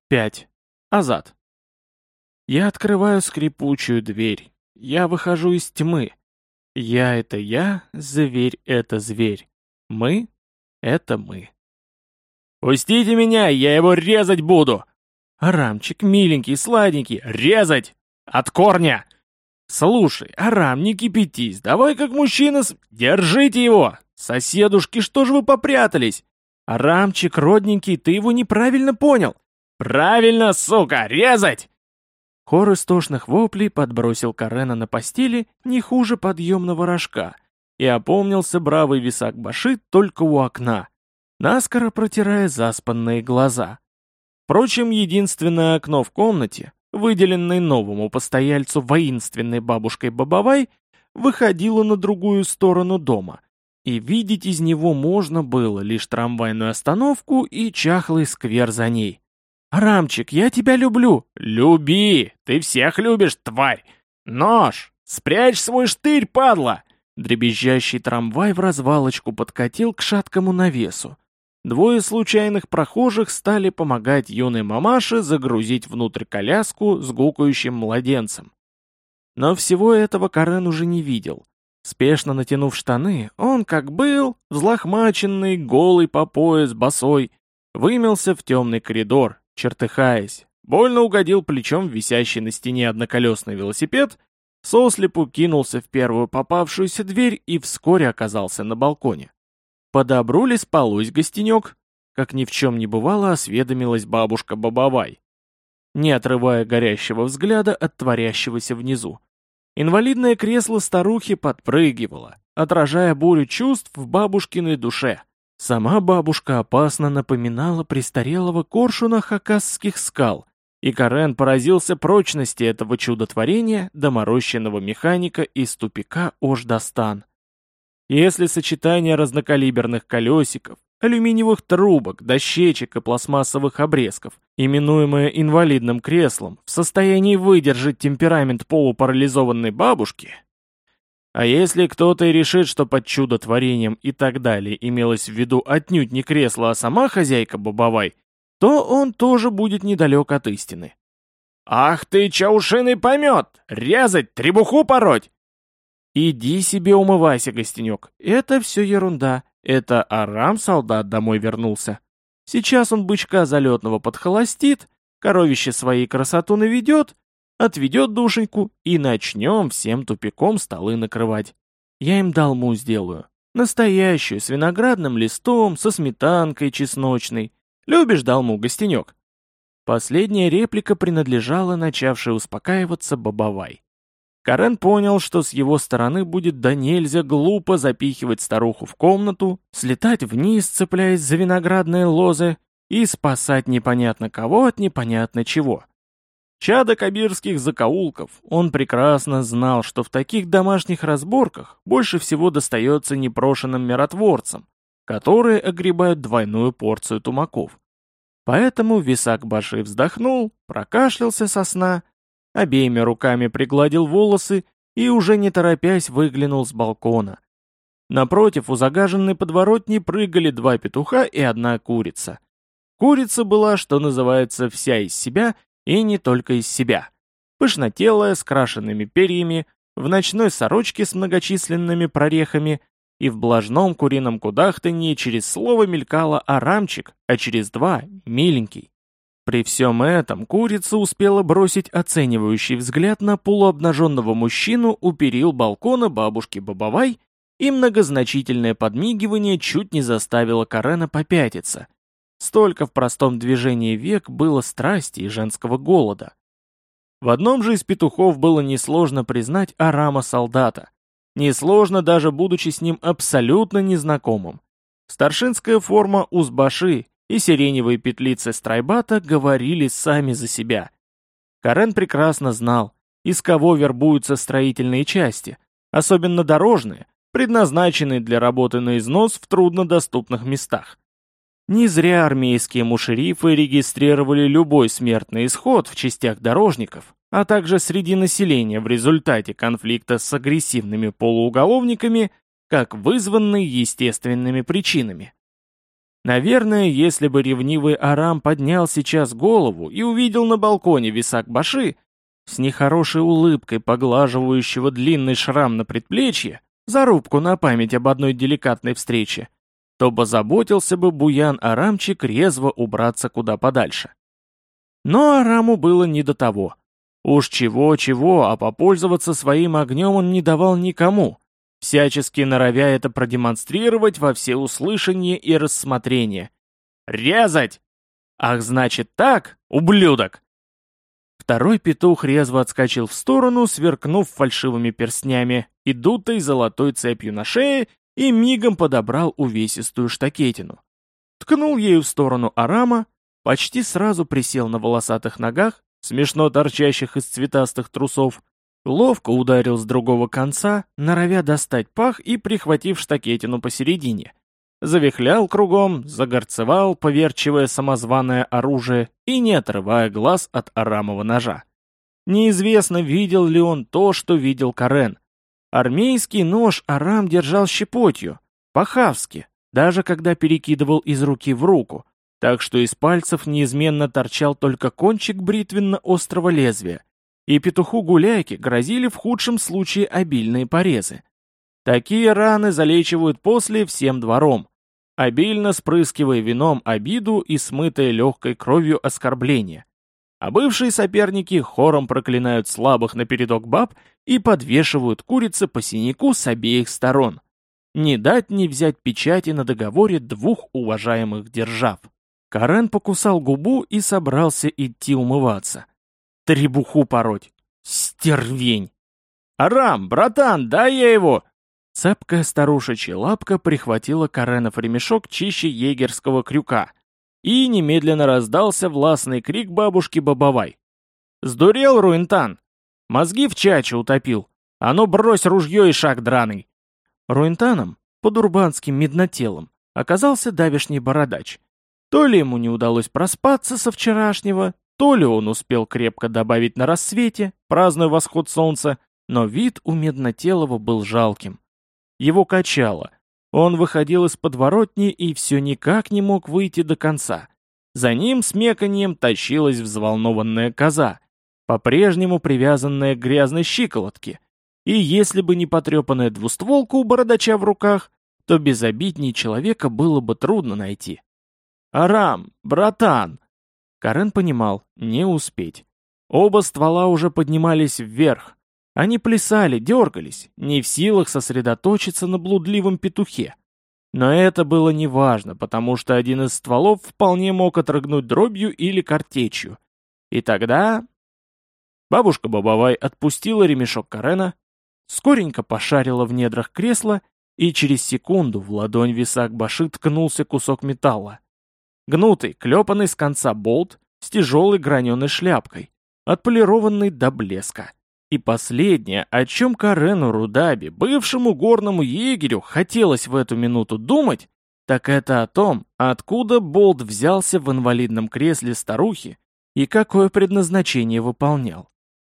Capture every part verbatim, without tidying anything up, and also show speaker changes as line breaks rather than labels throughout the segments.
пять. Азат. Я открываю скрипучую дверь. Я выхожу из тьмы. Я — это я, зверь — это зверь. Мы — это мы. «Пустите меня, я его резать буду!» «Арамчик, миленький, сладенький, резать! От корня!» «Слушай, Арам, не кипятись, давай как мужчина с... Держите его! Соседушки, что же вы попрятались? Арамчик, родненький, ты его неправильно понял!» «Правильно, сука, резать!» Хор истошных воплей подбросил Карена на постели не хуже подъемного рожка, и опомнился бравый Висак Баши только у окна, наскоро протирая заспанные глаза. Впрочем, единственное окно в комнате, выделенное новому постояльцу воинственной бабушкой Бабавай, выходило на другую сторону дома, и видеть из него можно было лишь трамвайную остановку и чахлый сквер за ней. «Арамчик, я тебя люблю!» «Люби! Ты всех любишь, тварь! Нож! Спрячь свой штырь, падла!» Дребезжащий трамвай в развалочку подкатил к шаткому навесу. Двое случайных прохожих стали помогать юной мамаше загрузить внутрь коляску с гукающим младенцем. Но всего этого Карен уже не видел. Спешно натянув штаны, он, как был, взлохмаченный, голый по пояс, босой, вымелся в темный коридор, чертыхаясь, больно угодил плечом в висящий на стене одноколесный велосипед, сослепу кинулся в первую попавшуюся дверь и вскоре оказался на балконе. «По добру ли спалось, гостенек?» Как ни в чем не бывало, осведомилась бабушка Бабавай, не отрывая горящего взгляда от творящегося внизу. Инвалидное кресло старухи подпрыгивало, отражая бурю чувств в бабушкиной душе. Сама бабушка опасно напоминала престарелого коршуна хакасских скал, и Карен поразился прочности этого чудотворения доморощенного механика из тупика Ождастан. Если сочетание разнокалиберных колесиков, алюминиевых трубок, дощечек и пластмассовых обрезков, именуемое инвалидным креслом, в состоянии выдержать темперамент полупарализованной бабушки, а если кто-то и решит, что под чудотворением и так далее имелось в виду отнюдь не кресло, а сама хозяйка Бабавай, то он тоже будет недалек от истины. «Ах ты, чаушиный помет! Резать, требуху пороть!» «Иди себе умывайся, гостенек, это все ерунда, это Арам-солдат домой вернулся. Сейчас он бычка залетного подхолостит, коровище своей красоту наведет, отведет душеньку и начнем всем тупиком столы накрывать. Я им долму сделаю, настоящую, с виноградным листом, со сметанкой чесночной. Любишь долму, гостенек?» Последняя реплика принадлежала начавшей успокаиваться Бабавай. Карен понял, что с его стороны будет да нельзя глупо запихивать старуху в комнату, слетать вниз, цепляясь за виноградные лозы, и спасать непонятно кого от непонятно чего. Чадо кабирских закоулков, он прекрасно знал, что в таких домашних разборках больше всего достается непрошенным миротворцам, которые огребают двойную порцию тумаков. Поэтому Висак Баши вздохнул, прокашлялся со сна, обеими руками пригладил волосы и уже не торопясь выглянул с балкона. Напротив у загаженной подворотни прыгали два петуха и одна курица. Курица была, что называется, вся из себя и не только из себя. Пышнотелая, с крашенными перьями, в ночной сорочке с многочисленными прорехами и в блажном курином кудахтанье через слово мелькала Арамчик, а через два — миленький. При всем этом курица успела бросить оценивающий взгляд на полуобнаженного мужчину у перил балкона бабушки Бабавай, и многозначительное подмигивание чуть не заставило Карена попятиться. Столько в простом движении век было страсти и женского голода. В одном же из петухов было несложно признать Арама-солдата. Несложно, даже будучи с ним абсолютно незнакомым. Старшинская форма узбаши и сиреневые петлицы страйбата говорили сами за себя. Карен прекрасно знал, из кого вербуются строительные части, особенно дорожные, предназначенные для работы на износ в труднодоступных местах. Не зря армейские мушерифы регистрировали любой смертный исход в частях дорожников, а также среди населения в результате конфликта с агрессивными полууголовниками, как вызванный естественными причинами. Наверное, если бы ревнивый Арам поднял сейчас голову и увидел на балконе Висак-Баши, с нехорошей улыбкой поглаживающего длинный шрам на предплечье, зарубку на память об одной деликатной встрече, то позаботился бы Буян-Арамчик резво убраться куда подальше. Но Араму было не до того. Уж чего-чего, а попользоваться своим огнем он не давал никому, всячески норовя это продемонстрировать во всеуслышание и рассмотрение. «Резать! Ах, значит так, ублюдок!» Второй петух резво отскочил в сторону, сверкнув фальшивыми перстнями и дутой золотой цепью на шее, и мигом подобрал увесистую штакетину. Ткнул ею в сторону Арама, почти сразу присел на волосатых ногах, смешно торчащих из цветастых трусов, ловко ударил с другого конца, норовя достать пах и прихватив штакетину посередине. Завихлял кругом, загорцевал, поверчивая самозваное оружие и не отрывая глаз от Арамова ножа. Неизвестно, видел ли он то, что видел Карен. Армейский нож Арам держал щепотью, по-хавски, даже когда перекидывал из руки в руку, так что из пальцев неизменно торчал только кончик бритвенно-острого лезвия, и петуху-гуляйке грозили в худшем случае обильные порезы. Такие раны залечивают после всем двором, обильно спрыскивая вином обиду и смытая легкой кровью оскорбления. А бывшие соперники хором проклинают слабых напередок баб и подвешивают курицы по синяку с обеих сторон. Не дать не взять печати на договоре двух уважаемых держав. Карен покусал губу и собрался идти умываться. Требуху пороть. Стервень! «Арам, братан, дай я его!» Цепкая старушечья лапка прихватила Каренов ремешок чище егерского крюка, и немедленно раздался властный крик бабушки Бабавай. «Сдурел, Руинтан! Мозги в чаче утопил! А ну брось ружье и шаг драный!» Руинтаном, под-урбанским меднотелом, оказался давешний бородач. То ли ему не удалось проспаться со вчерашнего, то ли он успел крепко добавить на рассвете, празднуя восход солнца, но вид у меднотелого был жалким. Его качало. Он выходил из подворотни и все никак не мог выйти до конца. За ним с меканьем тащилась взволнованная коза, по-прежнему привязанная к грязной щиколотке. И если бы не потрепанная двустволка у бородача в руках, то безобидней человека было бы трудно найти. «Арам, братан!» Карен понимал, не успеть. Оба ствола уже поднимались вверх. Они плясали, дергались, не в силах сосредоточиться на блудливом петухе. Но это было неважно, потому что один из стволов вполне мог отрыгнуть дробью или картечью. И тогда... Бабушка Бабавай отпустила ремешок Карена, скоренько пошарила в недрах кресла, и через секунду в ладонь Висак-Баши ткнулся кусок металла. Гнутый, клепанный с конца болт с тяжелой граненой шляпкой, отполированный до блеска. И последнее, о чем Карену Рудаби, бывшему горному егерю, хотелось в эту минуту думать, так это о том, откуда болт взялся в инвалидном кресле старухи и какое предназначение выполнял.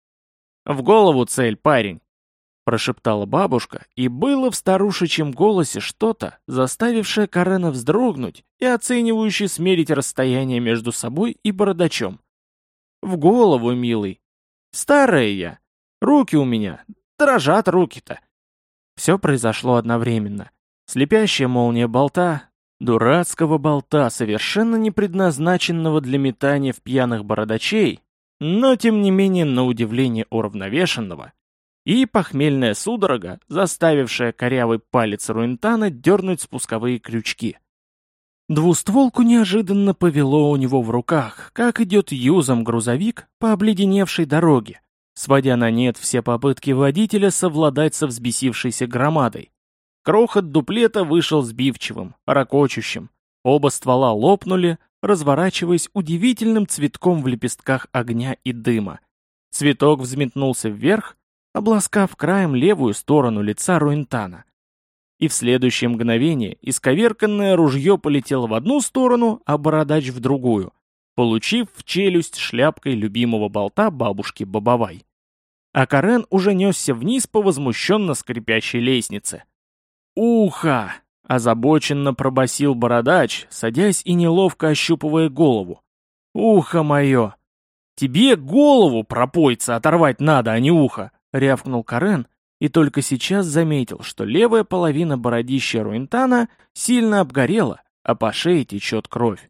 «В голову цель, парень!» — прошептала бабушка, и было в старушечьем голосе что-то, заставившее Карена вздрогнуть и оценивающе смерить расстояние между собой и бородачом. «В голову, милый! Старая я! Руки у меня! Дрожат руки-то!» Все произошло одновременно. Слепящая молния болта, дурацкого болта, совершенно не предназначенного для метания в пьяных бородачей, но тем не менее на удивление уравновешенного, и похмельная судорога, заставившая корявый палец Руинтана дернуть спусковые крючки. Двустволку неожиданно повело у него в руках, как идет юзом грузовик по обледеневшей дороге, сводя на нет все попытки водителя совладать со взбесившейся громадой. Крохот дуплета вышел сбивчивым, ракочущим. Оба ствола лопнули, разворачиваясь удивительным цветком в лепестках огня и дыма. Цветок взметнулся вверх, обласкав краем левую сторону лица Руинтана. И в следующее мгновение исковерканное ружье полетело в одну сторону, а бородач в другую, получив в челюсть шляпкой любимого болта бабушки Бабавай. А Карен уже несся вниз по возмущенно скрипящей лестнице. «Ухо!» Озабоченно пробасил бородач, садясь и неловко ощупывая голову. «Ухо мое!» «Тебе голову, пропойца, оторвать надо, а не ухо!» — рявкнул Карен, и только сейчас заметил, что левая половина бородища Руинтана сильно обгорела, а по шее течет кровь.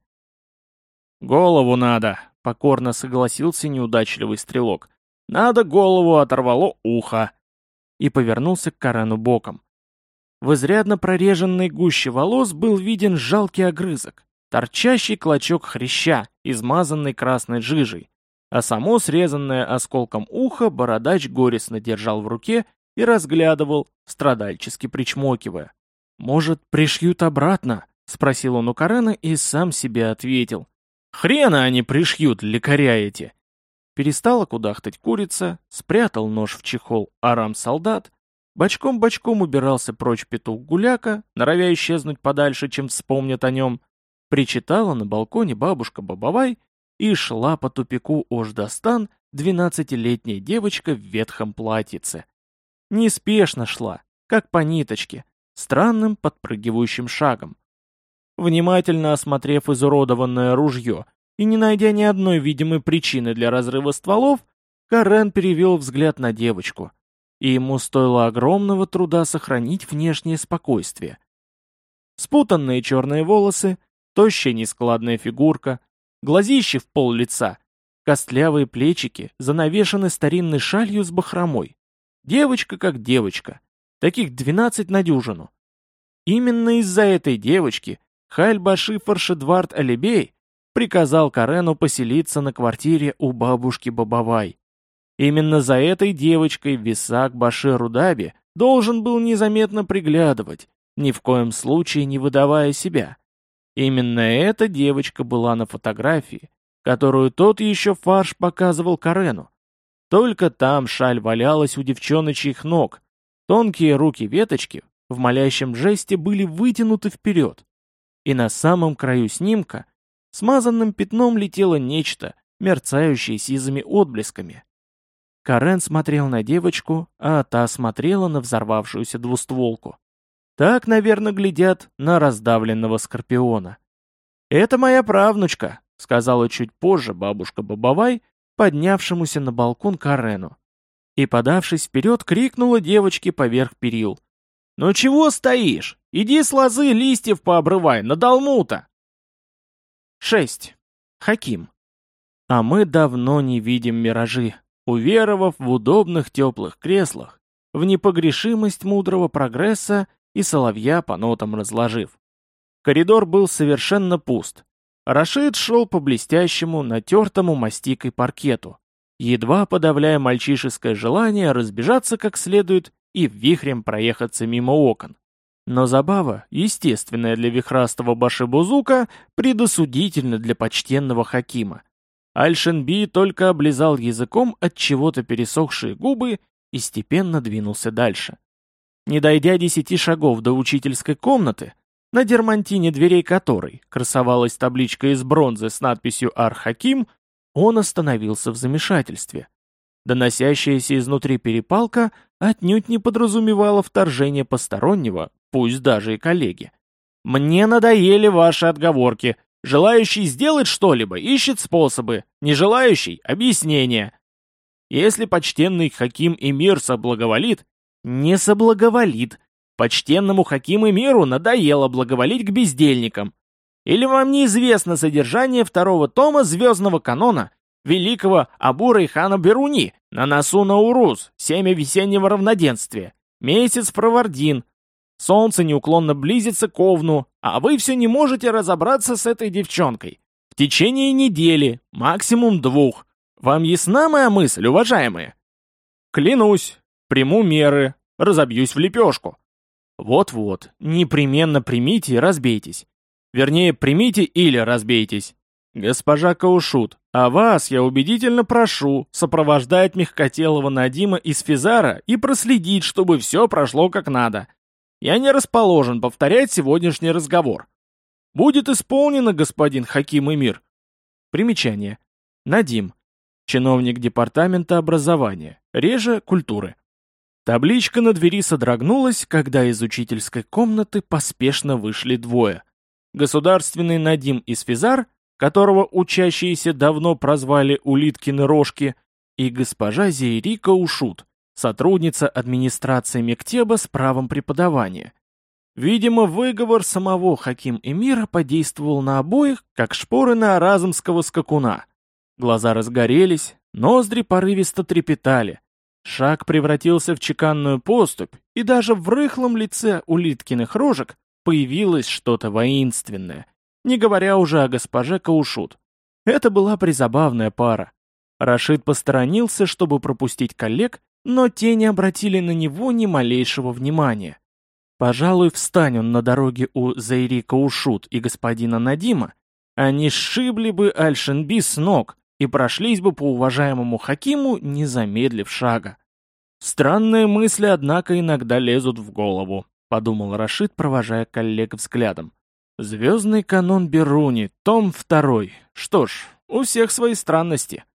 «Голову надо!» — покорно согласился неудачливый стрелок. «Надо голову, оторвало ухо!» И повернулся к Карену боком. В изрядно прореженной гуще волос был виден жалкий огрызок, торчащий клочок хряща, измазанный красной жижей, а само срезанное осколком ухо бородач горестно держал в руке и разглядывал, страдальчески причмокивая. «Может, пришьют обратно?» — спросил он у Карена и сам себе ответил. «Хрена они пришьют, лекаря эти!» Перестала кудахтать курица, спрятал нож в чехол арам-солдат, бочком-бочком убирался прочь петух-гуляка, норовя исчезнуть подальше, чем вспомнят о нем, причитала на балконе бабушка Бабавай и шла по тупику Ождастан двенадцатилетняя девочка в ветхом платьице. Неспешно шла, как по ниточке, странным подпрыгивающим шагом. Внимательно осмотрев изуродованное ружье и не найдя ни одной видимой причины для разрыва стволов, Карен перевел взгляд на девочку, и ему стоило огромного труда сохранить внешнее спокойствие. Спутанные черные волосы, тощая нескладная фигурка, глазищи в пол лица, костлявые плечики занавешены старинной шалью с бахромой. Девочка как девочка, таких двенадцать на дюжину. Именно из-за этой девочки Хайль-Баши Фаршедвард Алибей приказал Карену поселиться на квартире у бабушки Бабавай. Именно за этой девочкой Висак Баши Рудаби должен был незаметно приглядывать, ни в коем случае не выдавая себя. Именно эта девочка была на фотографии, которую тот еще фарш показывал Карену. Только там шаль валялась у девчоночьих ног, тонкие руки веточки в молящем жесте были вытянуты вперед, и на самом краю снимка смазанным пятном летело нечто, мерцающее сизыми отблесками. Карен смотрел на девочку, а та смотрела на взорвавшуюся двустволку. Так, наверное, глядят на раздавленного скорпиона. «Это моя правнучка», — сказала чуть позже бабушка Бабавай, поднявшемуся на балкон Карену. И, подавшись вперед, крикнула девочке поверх перил. «Ну чего стоишь? Иди с лозы листьев пообрывай, надолму-то!» шесть. Хаким. А мы давно не видим миражи, уверовав в удобных теплых креслах, в непогрешимость мудрого прогресса и соловья по нотам разложив. Коридор был совершенно пуст. Рашид шел по блестящему, натертому мастикой паркету, едва подавляя мальчишеское желание разбежаться как следует и вихрем проехаться мимо окон. Но забава, естественная для вихрастого башибузука, предосудительна для почтенного Хакима. Аль-Шенби только облизал языком от чего-то пересохшие губы и степенно двинулся дальше. Не дойдя десяти шагов до учительской комнаты, на дермантине дверей которой красовалась табличка из бронзы с надписью «Ар-Хаким», он остановился в замешательстве. Доносящаяся изнутри перепалка отнюдь не подразумевала вторжение постороннего, пусть даже и коллеги. «Мне надоели ваши отговорки. Желающий сделать что-либо ищет способы, не желающий — объяснения. Если почтенный Хаким Эмир соблаговолит, не соблаговолит. Почтенному Хаким Эмиру надоело благоволить к бездельникам. Или вам неизвестно содержание второго тома звездного канона великого Абу-Райхана Беруни на носу Наурус, семя весеннего равноденствия, месяц Фравардин, солнце неуклонно близится к Овну, а вы все не можете разобраться с этой девчонкой. В течение недели, максимум двух. Вам ясна моя мысль, уважаемые? Клянусь, приму меры, разобьюсь в лепешку. Вот-вот, непременно примите и разбейтесь. Вернее, примите или разбейтесь. Госпожа Каушут, а вас я убедительно прошу сопровождать мягкотелого Надима из Физара и проследить, чтобы все прошло как надо. Я не расположен повторять сегодняшний разговор. Будет исполнено, господин Хаким Эмир. Примечание. Надим. Чиновник департамента образования, реже культуры. Табличка на двери содрогнулась, когда из учительской комнаты поспешно вышли двое. Государственный Надим Исфизар, которого учащиеся давно прозвали Улиткины рожки, и госпожа Зейрика Ушут, сотрудница администрации мектеба с правом преподавания. Видимо, выговор самого Хаким-эмира подействовал на обоих, как шпоры на аразмского скакуна. Глаза разгорелись, ноздри порывисто трепетали. Шаг превратился в чеканную поступь, и даже в рыхлом лице Улиткиных рожек появилось что-то воинственное, не говоря уже о госпоже Каушут. Это была призабавная пара. Рашид посторонился, чтобы пропустить коллег, но те не обратили на него ни малейшего внимания. Пожалуй, встань он на дороге у Зейри Каушут и господина Надима, они сшибли бы Аль-Шинби с ног и прошлись бы по уважаемому Хакиму, не замедлив шага. Странные мысли, однако, иногда лезут в голову, подумал Рашид, провожая коллег взглядом. Звездный канон Беруни, том второй. Что ж, у всех свои странности.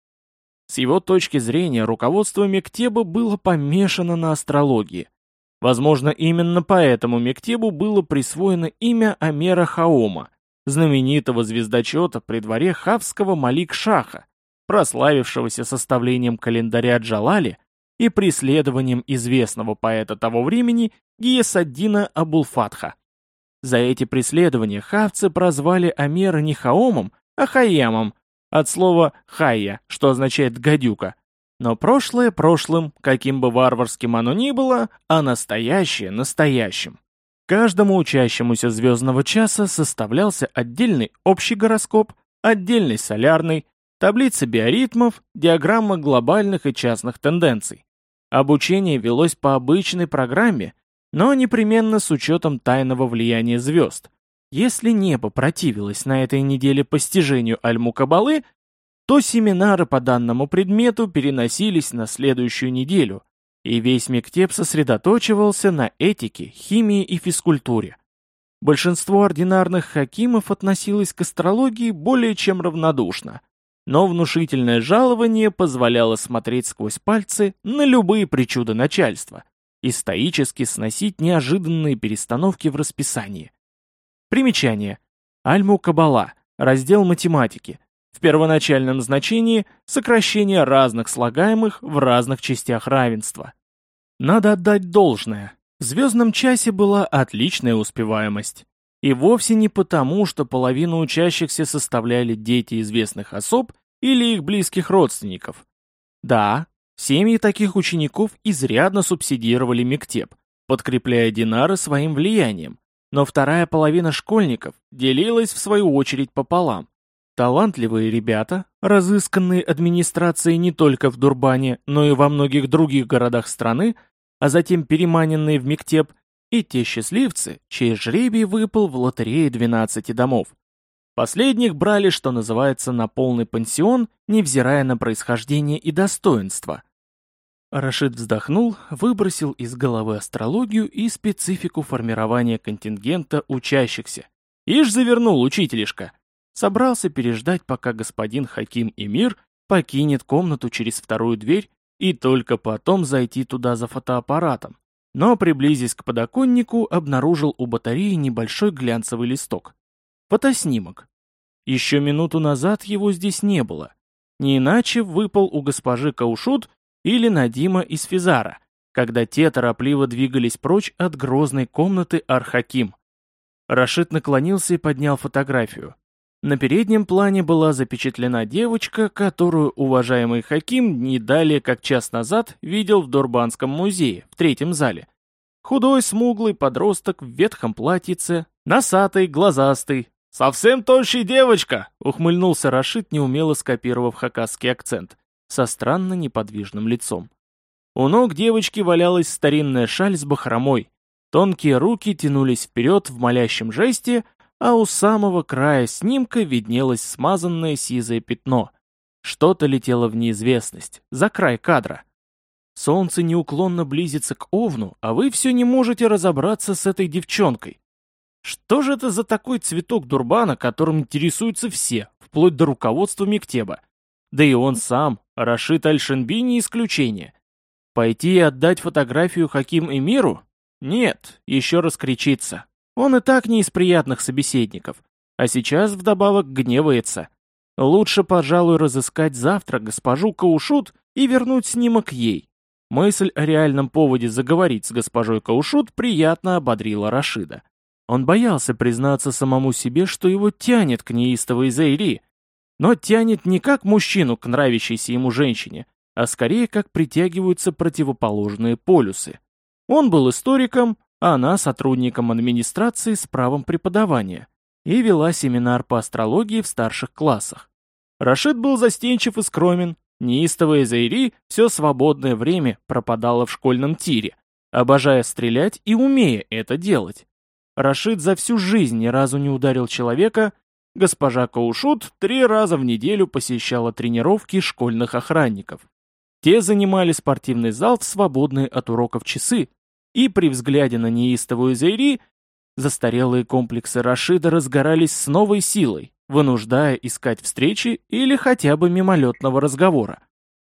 С его точки зрения, руководство мектеба было помешано на астрологии. Возможно, именно поэтому мектебу было присвоено имя Амера Хаома, знаменитого звездочета при дворе хавского Малик-Шаха, прославившегося составлением календаря Джалали и преследованием известного поэта того времени Гиясаддина Абулфатха. За эти преследования хавцы прозвали Амера не Хаомом, а Хайямом, от слова «хайя», что означает «гадюка». Но прошлое прошлым, каким бы варварским оно ни было, а настоящее настоящим. Каждому учащемуся звездного часа составлялся отдельный общий гороскоп, отдельный солярный, таблица биоритмов, диаграмма глобальных и частных тенденций. Обучение велось по обычной программе, но непременно с учетом тайного влияния звезд. Если небо противилось на этой неделе постижению Аль-Мукабалы, то семинары по данному предмету переносились на следующую неделю, и весь мектеб сосредоточивался на этике, химии и физкультуре. Большинство ординарных хакимов относилось к астрологии более чем равнодушно, но внушительное жалование позволяло смотреть сквозь пальцы на любые причуды начальства и стоически сносить неожиданные перестановки в расписании. Примечание. Аль-Мукабала, раздел математики. В первоначальном значении сокращение разных слагаемых в разных частях равенства. Надо отдать должное. В звездном часе была отличная успеваемость. И вовсе не потому, что половину учащихся составляли дети известных особ или их близких родственников. Да, семьи таких учеников изрядно субсидировали мектеб, подкрепляя динары своим влиянием, но вторая половина школьников делилась в свою очередь пополам. Талантливые ребята, разысканные администрацией не только в Дурбане, но и во многих других городах страны, а затем переманенные в мектеб, и те счастливцы, чей жребий выпал в лотерее двенадцати домов. Последних брали, что называется, на полный пансион, невзирая на происхождение и достоинство. Рашид вздохнул, выбросил из головы астрологию и специфику формирования контингента учащихся. Ишь завернул учителишка. Собрался переждать, пока господин Хаким-эмир покинет комнату через вторую дверь и только потом зайти туда за фотоаппаратом. Но, приблизясь к подоконнику, обнаружил у батареи небольшой глянцевый листок. Фотоснимок. Еще минуту назад его здесь не было. Не иначе выпал у госпожи Каушут или Надима Исфизара, когда те торопливо двигались прочь от грозной комнаты Ар-Хаким. Рашид наклонился и поднял фотографию. На переднем плане была запечатлена девочка, которую уважаемый Хаким не далее как час назад видел в Дурбанском музее, в третьем зале. Худой, смуглый подросток в ветхом платьице, носатый, глазастый. «Совсем тощая девочка!» — ухмыльнулся Рашид, неумело скопировав хакасский акцент, со странно неподвижным лицом. У ног девочки валялась старинная шаль с бахромой. Тонкие руки тянулись вперед в молящем жесте, а у самого края снимка виднелось смазанное сизое пятно. Что-то летело в неизвестность, за край кадра. Солнце неуклонно близится к Овну, а вы все не можете разобраться с этой девчонкой. Что же это за такой цветок Дурбана, которым интересуются все, вплоть до руководства мектеба? Да и он сам, Рашид Аль-Шинби, не исключение. Пойти и отдать фотографию Хаким Эмиру? Нет, еще раскричится. Он и так не из приятных собеседников, а сейчас вдобавок гневается. Лучше, пожалуй, разыскать завтра госпожу Каушут и вернуть снимок ей. Мысль о реальном поводе заговорить с госпожой Каушут приятно ободрила Рашида. Он боялся признаться самому себе, что его тянет к неистовой Зейри, но тянет не как мужчину к нравящейся ему женщине, а скорее как притягиваются противоположные полюсы. Он был историком, а она сотрудником администрации с правом преподавания и вела семинар по астрологии в старших классах. Рашид был застенчив и скромен, неистовая Зейри все свободное время пропадала в школьном тире, обожая стрелять и умея это делать. Рашид за всю жизнь ни разу не ударил человека, госпожа Каушут три раза в неделю посещала тренировки школьных охранников. Те занимали спортивный зал в свободные от уроков часы, и при взгляде на неистовую Зейри застарелые комплексы Рашида разгорались с новой силой, вынуждая искать встречи или хотя бы мимолетного разговора.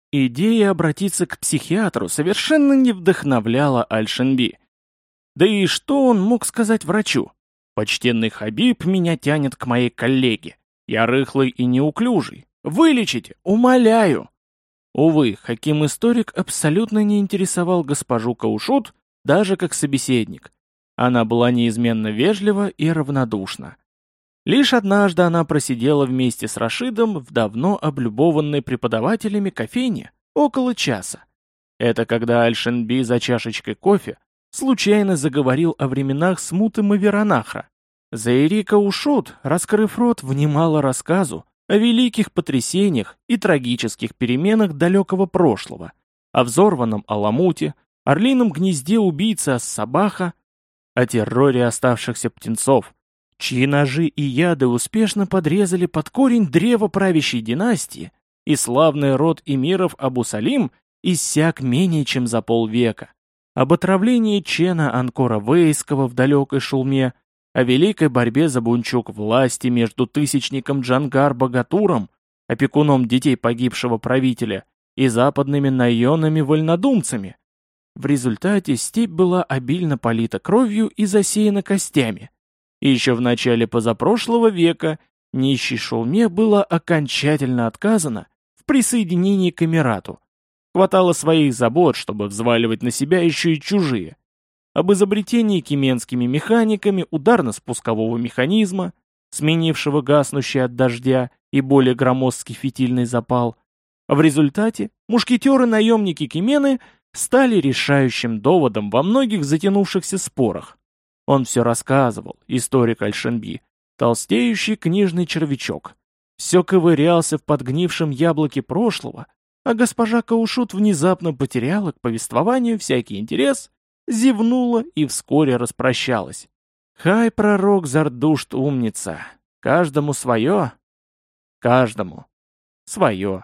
Идея обратиться к психиатру совершенно не вдохновляла Аль-Шинби. Да и что он мог сказать врачу? «Почтенный Хабиб меня тянет к моей коллеге. Я рыхлый и неуклюжий. Вылечите, умоляю!» Увы, Хаким-историк абсолютно не интересовал госпожу Каушут даже как собеседник. Она была неизменно вежлива и равнодушна. Лишь однажды она просидела вместе с Рашидом в давно облюбованной преподавателями кофейне около часа. Это когда Аль-Шинби за чашечкой кофе случайно заговорил о временах смуты Маверанахра. Зейри Каушут, раскрыв рот, внимала рассказу о великих потрясениях и трагических переменах далекого прошлого, о взорванном Аламуте, орлином гнезде убийцы Ас-Сабаха, о терроре оставшихся птенцов, чьи ножи и яды успешно подрезали под корень древо правящей династии, и славный род эмиров Абу-Салим иссяк менее чем за полвека, об отравлении Чена Анкора Вейского в далекой Шулме, о великой борьбе за бунчук власти между тысячником Джангар-Богатуром, опекуном детей погибшего правителя, и западными найонами-вольнодумцами. В результате степь была обильно полита кровью и засеяна костями. И еще в начале позапрошлого века нищей Шулме было окончательно отказано в присоединении к Эмирату. Хватало своих забот, чтобы взваливать на себя еще и чужие. Об изобретении кеменскими механиками ударно-спускового механизма, сменившего гаснущий от дождя и более громоздкий фитильный запал. В результате мушкетеры-наемники Кемены стали решающим доводом во многих затянувшихся спорах. Он все рассказывал, историк Аль-Шинби, толстеющий книжный червячок. Все ковырялся в подгнившем яблоке прошлого, а госпожа Каушут внезапно потеряла к повествованию всякий интерес, зевнула и вскоре распрощалась. Хай, пророк Зардушт, умница. Каждому свое. Каждому свое.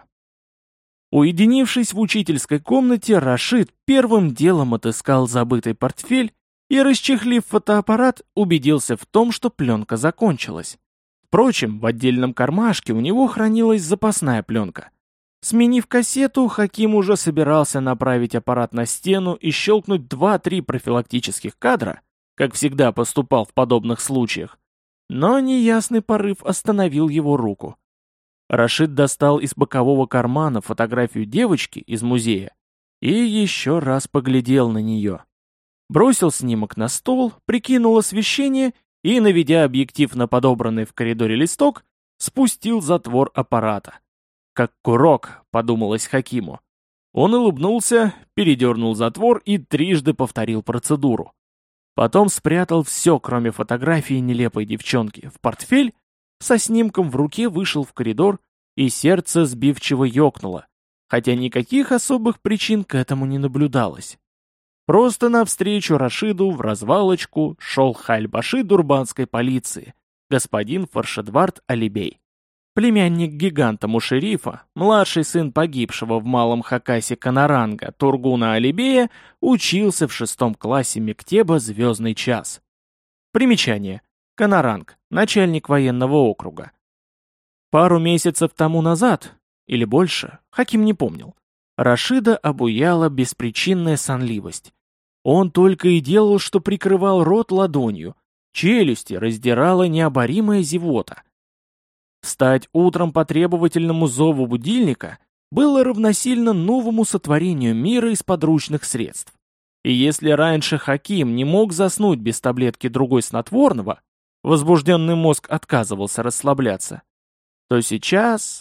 Уединившись в учительской комнате, Рашид первым делом отыскал забытый портфель и, расчехлив фотоаппарат, убедился в том, что пленка закончилась. Впрочем, в отдельном кармашке у него хранилась запасная пленка. Сменив кассету, Хаким уже собирался направить аппарат на стену и щелкнуть два-три профилактических кадра, как всегда поступал в подобных случаях. Но неясный порыв остановил его руку. Рашид достал из бокового кармана фотографию девочки из музея и еще раз поглядел на нее. Бросил снимок на стол, прикинул освещение и, наведя объектив на подобранный в коридоре листок, спустил затвор аппарата. «Как курок», — подумалось Хакиму. Он улыбнулся, передернул затвор и трижды повторил процедуру. Потом спрятал все, кроме фотографии нелепой девчонки, в портфель, со снимком в руке вышел в коридор, и сердце сбивчиво ёкнуло, хотя никаких особых причин к этому не наблюдалось. Просто навстречу Рашиду в развалочку шел Халь-Баши дурбанской полиции, господин Фаршедвард Алибей. Племянник гиганта Мушерифа, младший сын погибшего в Малом Хакасе Канаранга Тургуна Алибея, учился в шестом классе мектеба «Звездный час». Примечание. Канаранг, начальник военного округа. Пару месяцев тому назад, или больше, Хаким не помнил, Рашида обуяла беспричинная сонливость. Он только и делал, что прикрывал рот ладонью, челюсти раздирала необоримая зевота. Встать утром по требовательному зову будильника было равносильно новому сотворению мира из подручных средств. И если раньше Хаким не мог заснуть без таблетки другой снотворного, возбужденный мозг отказывался расслабляться, то сейчас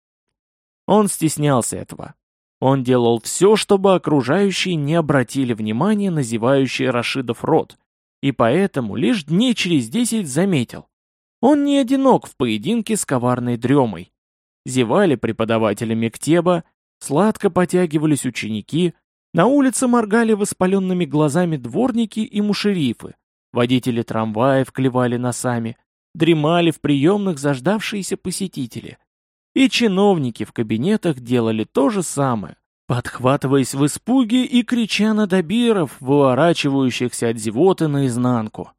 он стеснялся этого. Он делал все, чтобы окружающие не обратили внимания на зевающий Рашидов рот, и поэтому лишь дней через десять заметил. Он не одинок в поединке с коварной дремой. Зевали преподаватели мектеба, сладко потягивались ученики, на улице моргали воспаленными глазами дворники и мушерифы, водители трамваев клевали носами, дремали в приемных заждавшиеся посетители. И чиновники в кабинетах делали то же самое, подхватываясь в испуге и крича на добиров, выворачивающихся от зевоты наизнанку.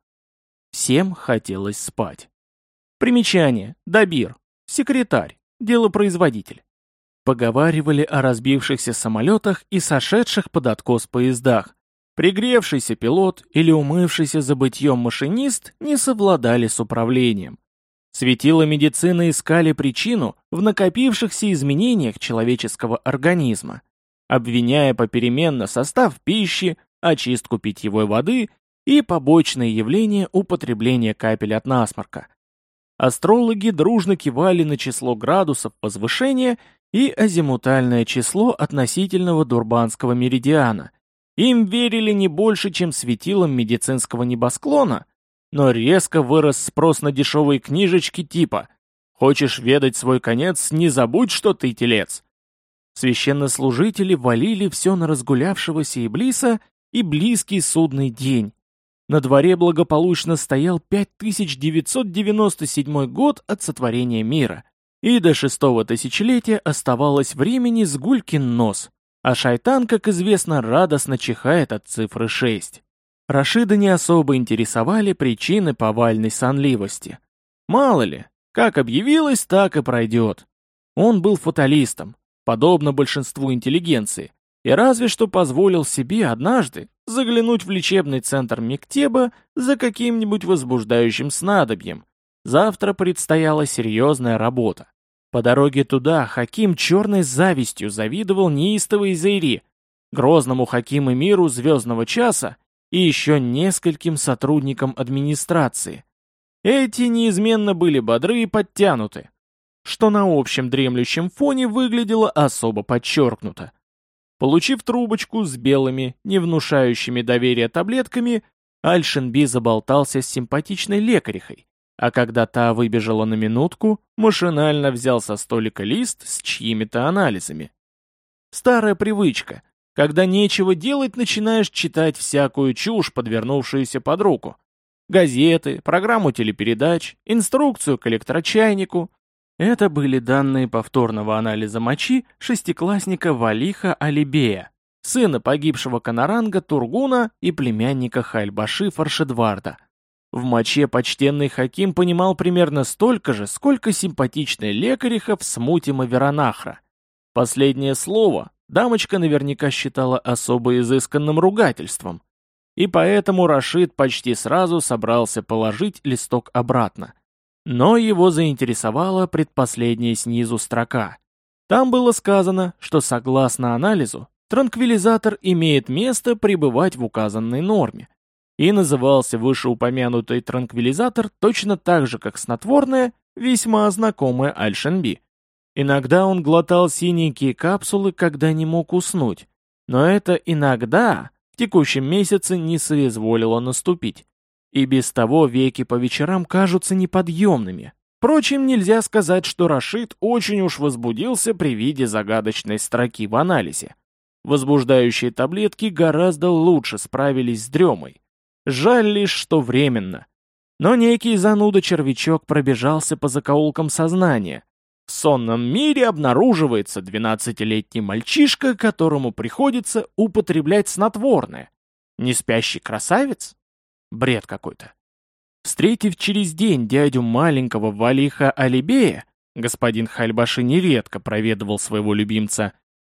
Всем хотелось спать. Примечание. Добир. Секретарь. Делопроизводитель. Поговаривали о разбившихся самолетах и сошедших под откос поездах. Пригревшийся пилот или умывшийся забытьем машинист не совладали с управлением. Светила медицины искали причину в накопившихся изменениях человеческого организма, обвиняя попеременно состав пищи, очистку питьевой воды и побочные явления употребления капель от насморка. Астрологи дружно кивали на число градусов возвышения и азимутальное число относительного Дурбанского меридиана. Им верили не больше, чем светилам медицинского небосклона, но резко вырос спрос на дешевые книжечки типа «Хочешь ведать свой конец, не забудь, что ты телец». Священнослужители валили все на разгулявшегося Иблиса и близкий судный день. На дворе благополучно стоял пять тысяч девятьсот девяносто седьмой год от сотворения мира, и до шестого тысячелетия оставалось времени с гулькин нос, а шайтан, как известно, радостно чихает от цифры шесть. Рашида не особо интересовали причины повальной сонливости. Мало ли, как объявилось, так и пройдет. Он был фаталистом, подобно большинству интеллигенции, и разве что позволил себе однажды заглянуть в лечебный центр мектеба за каким-нибудь возбуждающим снадобьем. Завтра предстояла серьезная работа. По дороге туда Хаким черной завистью завидовал неистовой Зейри, грозному Хакиму миру звездного часа и еще нескольким сотрудникам администрации. Эти неизменно были бодры и подтянуты, что на общем дремлющем фоне выглядело особо подчеркнуто. Получив трубочку с белыми, не внушающими доверия таблетками, Аль-Шинби заболтался с симпатичной лекарихой, а когда та выбежала на минутку, машинально взял со столика лист с чьими-то анализами. Старая привычка, когда нечего делать, начинаешь читать всякую чушь, подвернувшуюся под руку. Газеты, программу телепередач, инструкцию к электрочайнику. Это были данные повторного анализа мочи шестиклассника Валиха Алибея, сына погибшего Канаранга Тургуна и племянника Хальбаши Фаршедварда. В моче почтенный Хаким понимал примерно столько же, сколько симпатичная лекариха в смуте Маверанахра. Последнее слово дамочка наверняка считала особо изысканным ругательством, и поэтому Рашид почти сразу собрался положить листок обратно. Но его заинтересовала предпоследняя снизу строка. Там было сказано, что согласно анализу, транквилизатор имеет место пребывать в указанной норме. И назывался вышеупомянутый транквилизатор точно так же, как снотворное, весьма знакомое Аль-Шинби. Иногда он глотал синенькие капсулы, когда не мог уснуть, но это иногда в текущем месяце не соизволило наступить. И без того веки по вечерам кажутся неподъемными. Впрочем, нельзя сказать, что Рашид очень уж возбудился при виде загадочной строки в анализе. Возбуждающие таблетки гораздо лучше справились с дремой. Жаль лишь, что временно. Но некий зануда-червячок пробежался по закоулкам сознания. В сонном мире обнаруживается двенадцатилетний мальчишка, которому приходится употреблять снотворное. Не спящий красавец? Бред какой-то. Встретив через день дядю маленького Валиха Алибея, господин Хальбаши нередко проведывал своего любимца,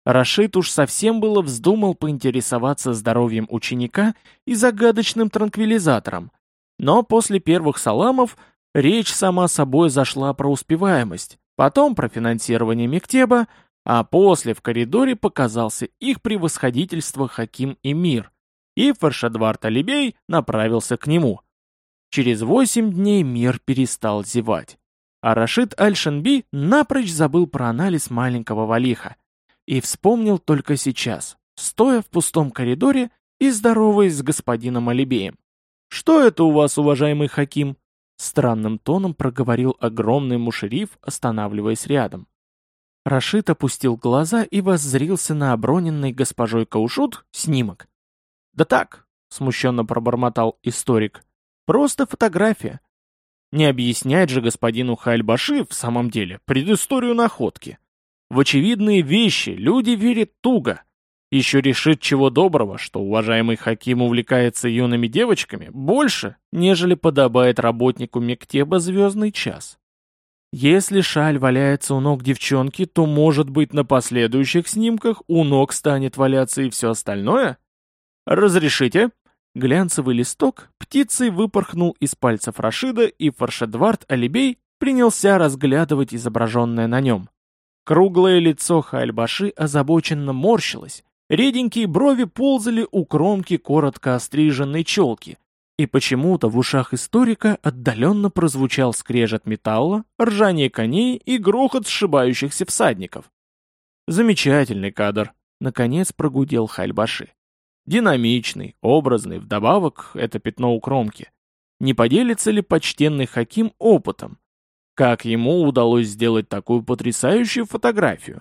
Рашид уж совсем было вздумал поинтересоваться здоровьем ученика и загадочным транквилизатором, но после первых саламов речь сама собой зашла про успеваемость, потом про финансирование мектеба, а после в коридоре показался их превосходительство Хаким Эмир, и Фаршадвар Алибей направился к нему. Через восемь дней Мир перестал зевать, а Рашид Аль-Шенби напрочь забыл про анализ маленького валиха и вспомнил только сейчас, стоя в пустом коридоре и здороваясь с господином Алибеем. «Что это у вас, уважаемый Хаким?» Странным тоном проговорил огромный мушериф, останавливаясь рядом. Рашид опустил глаза и воззрился на оброненный госпожой Каушут снимок. «Да так», — смущенно пробормотал историк, — «просто фотография. Не объяснять же господину Хайльбаши в самом деле предысторию находки. В очевидные вещи люди верят туго. Еще решит чего доброго, что уважаемый Хаким увлекается юными девочками больше, нежели подобает работнику мектеба «Звездный час». Если шаль валяется у ног девчонки, то, может быть, на последующих снимках у ног станет валяться и все остальное? «Разрешите?» Глянцевый листок птицей выпорхнул из пальцев Рашида, и Фаршадвард Алибей принялся разглядывать изображенное на нем. Круглое лицо Хайльбаши озабоченно морщилось, реденькие брови ползали у кромки коротко остриженной челки, и почему-то в ушах историка отдаленно прозвучал скрежет металла, ржание коней и грохот сшибающихся всадников. «Замечательный кадр», — наконец прогудел Хайльбаши. «Динамичный, образный, вдобавок это пятно у кромки. Не поделится ли почтенный Хаким опытом? Как ему удалось сделать такую потрясающую фотографию?»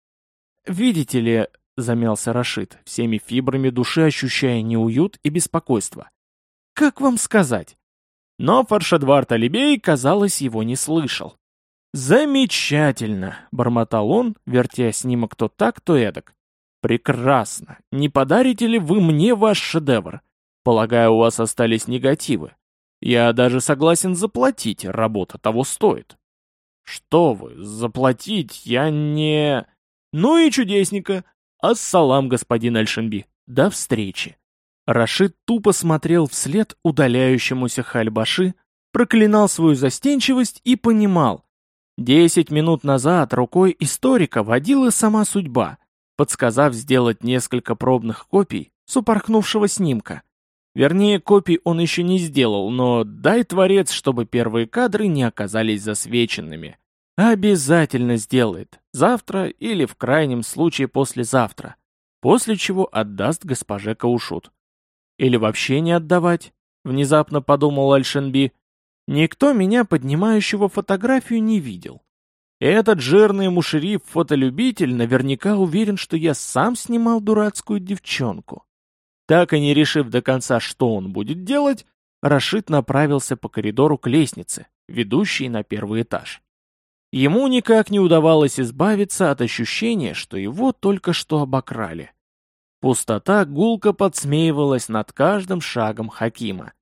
«Видите ли», — замялся Рашид, всеми фибрами души ощущая неуют и беспокойство. «Как вам сказать?» Но Фаршадвард Алибей, казалось, его не слышал. «Замечательно!» — бормотал он, вертя снимок то так, то эдак. «Прекрасно! Не подарите ли вы мне ваш шедевр? Полагаю, у вас остались негативы. Я даже согласен заплатить, работа того стоит». «Что вы, заплатить? Я не...» «Ну и чудесненько! Ассалам, господин Аль-Шенби! До встречи!» Рашид тупо смотрел вслед удаляющемуся Хальбаши, проклинал свою застенчивость и понимал. Десять минут назад рукой историка водила сама судьба, подсказав сделать несколько пробных копий с упорхнувшего снимка. Вернее, копий он еще не сделал, но дай творец, чтобы первые кадры не оказались засвеченными. Обязательно сделает, завтра или в крайнем случае послезавтра, после чего отдаст госпоже Каушут. Или вообще не отдавать, внезапно подумал Аль-Шенби. Никто меня, поднимающего фотографию, не видел. Этот жирный мушериф-фотолюбитель наверняка уверен, что я сам снимал дурацкую девчонку. Так и не решив до конца, что он будет делать, Рашид направился по коридору к лестнице, ведущей на первый этаж. Ему никак не удавалось избавиться от ощущения, что его только что обокрали. Пустота гулко подсмеивалась над каждым шагом Хакима.